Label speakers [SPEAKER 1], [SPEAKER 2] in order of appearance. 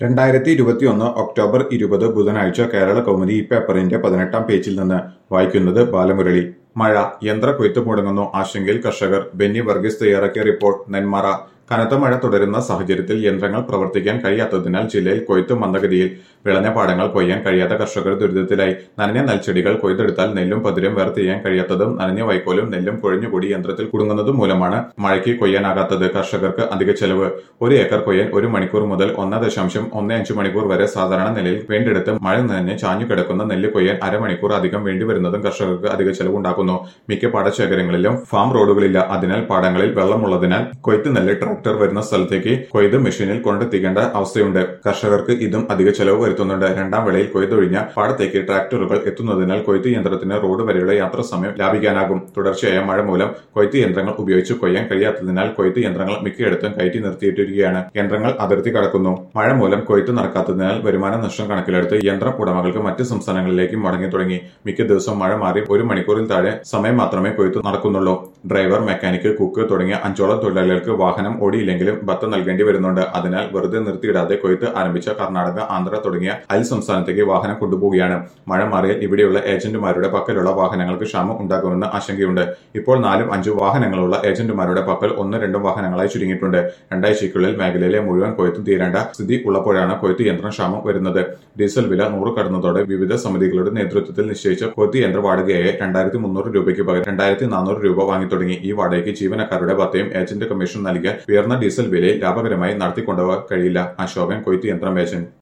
[SPEAKER 1] 2021 October 20 ബുധനാഴ്ച കേരള കൗമുദി ഈ പേപ്പറിന്റെ 18-ാം പേജിൽ നിന്ന് വായിക്കുന്നത് ബാലമുരളി. മഴ, യന്ത്രക്കൊയ്ത്ത് മുടങ്ങുന്നു, ആശങ്കയിൽ കർഷകർ. ബെന്നി വർഗീസ് തയ്യാറാക്കിയ റിപ്പോർട്ട്. നെന്മാറ. കനത്ത മഴ തുടരുന്ന സാഹചര്യത്തിൽ യന്ത്രങ്ങൾ പ്രവർത്തിക്കാൻ കഴിയാത്തതിനാൽ ജില്ലയിൽ കൊയ്ത്ത് മന്ദഗതിയിൽ. വിളഞ്ഞ പാടങ്ങൾ കൊയ്യാൻ കഴിയാത്ത കർഷകർ ദുരിതത്തിലായി. നനഞ്ഞ നെൽച്ചെടികൾ കൊയ്തെടുത്താൽ നെല്ലും പതിരും വേർതിരിയാൻ കഴിയാത്തതും നനഞ്ഞ വൈക്കോലും നെല്ലും കുഴഞ്ഞുകൂടി യന്ത്രത്തിൽ കുടുങ്ങുന്നതും മൂലമാണ് മഴയ്ക്ക് കൊയ്യാനാകാത്തത്. കർഷകർക്ക് അധിക ചെലവ്. 1 ഏക്കർ കൊയ്യാൻ 1 മണിക്കൂർ മുതൽ 1.15 മണിക്കൂർ വരെ സാധാരണ നിലയിൽ വേണ്ടെടുത്ത് മഴ നനഞ്ഞ് ചാഞ്ഞു കിടക്കുന്ന നെല്ല് കൊയ്യാൻ അരമണിക്കൂർ അധികം വേണ്ടിവരുന്നതും കർഷകർക്ക് അധിക ചെലവുണ്ടാക്കുന്നു. മിക്ക പാടശേഖരങ്ങളിലും ഫാം റോഡുകളില്ല. അതിനാൽ പാടങ്ങളിൽ വെള്ളമുള്ളതിനാൽ കൊയ്ത്ത് നെല്ല് ട്രാക്ടർ വരുന്ന സ്ഥലത്തേക്ക് കൊയ്ത് മെഷീനിൽ കൊണ്ടെത്തിക്കേണ്ട അവസ്ഥയുണ്ട്. കർഷകർക്ക് ഇതും അധിക ചെലവ് വരുത്തുന്നുണ്ട്. രണ്ടാം വിളയിൽ കൊയ്തൊഴിഞ്ഞ പാടത്തേക്ക് ട്രാക്ടറുകൾ എത്തുന്നതിനാൽ കൊയ്ത്ത് യന്ത്രത്തിന് റോഡ് വരെയുള്ള യാത്രാ സമയം ലാഭിക്കാനാകും. തുടർച്ചയായ മഴ മൂലം കൊയ്ത്ത് യന്ത്രങ്ങൾ ഉപയോഗിച്ച് കൊയ്യാൻ കഴിയാത്തതിനാൽ കൊയ്ത്ത് യന്ത്രങ്ങൾ മിക്കയിടത്തും കയറ്റി നിർത്തിയിട്ടിരിക്കുകയാണ്. യന്ത്രങ്ങൾ അതിർത്തി കടക്കുന്നു. മഴ മൂലം കൊയ്ത്ത് നടക്കാത്തതിനാൽ വരുമാന നഷ്ടം കണക്കിലെടുത്ത് യന്ത്രം ഉടമകൾക്ക് മറ്റ് സംസ്ഥാനങ്ങളിലേക്ക് മടങ്ങി തുടങ്ങി. മിക്ക ദിവസവും മഴ മാറി 1 മണിക്കൂറിൽ താഴെ സമയം മാത്രമേ കൊയ്ത്ത് നടക്കുന്നുള്ളൂ. ഡ്രൈവർ, മെക്കാനിക്, കുക്ക് തുടങ്ങിയ 5ഓളം തൊഴിലാളികൾക്ക് വാഹനം ഓടിയില്ലെങ്കിലും ഭത്ത നൽകേണ്ടി വരുന്നുണ്ട്. അതിനാൽ വെറുതെ നിർത്തിയിടാതെ കൊയ്ത്ത് ആരംഭിച്ച കർണാടക, ആന്ധ്ര തുടങ്ങിയ അയൽ സംസ്ഥാനത്തേക്ക് വാഹനം കൊണ്ടുപോവുകയാണ്. മഴ മാറിയാൽ ഇവിടെയുള്ള ഏജന്റുമാരുടെ പക്കലുള്ള വാഹനങ്ങൾക്ക് ക്ഷാമം ഉണ്ടാകുമെന്ന് ആശങ്കയുണ്ട്. ഇപ്പോൾ 4-5 വാഹനങ്ങളുള്ള ഏജന്റുമാരുടെ പക്കൽ 1-2 വാഹനങ്ങളായി ചുരുങ്ങിയിട്ടുണ്ട്. രണ്ടാഴ്ചയ്ക്കുള്ളിൽ മേഖലയിലെ മുഴുവൻ കൊയ്ത്തും തീരേണ്ട സ്ഥിതി ഉള്ളപ്പോഴാണ് കൊയ്ത്ത് യന്ത്രം ക്ഷാമം വരുന്നത്. ഡീസൽ വില 100 കടന്നതോടെ വിവിധ സമിതികളുടെ നേതൃത്വത്തിൽ നിശ്ചയിച്ച കൊയ്ത്ത് യന്ത്ര വാടകയായ 2300 രൂപയ്ക്ക് പകരം 2400 രൂപ വാങ്ങി തുടങ്ങി. ഈ വാടകയ്ക്ക് ജീവനക്കാരുടെ ഭത്തയും ഏജന്റ് കമ്മീഷൻ നൽകിയാൽ ഉയർന്ന ഡീസൽ വിലയിൽ ലാഭകരമായി നടത്തിക്കൊണ്ടുപോകാൻ കഴിയില്ല. അശോകൻ, കൊയ്ത്ത് യന്ത്രം ഏജന്റ്.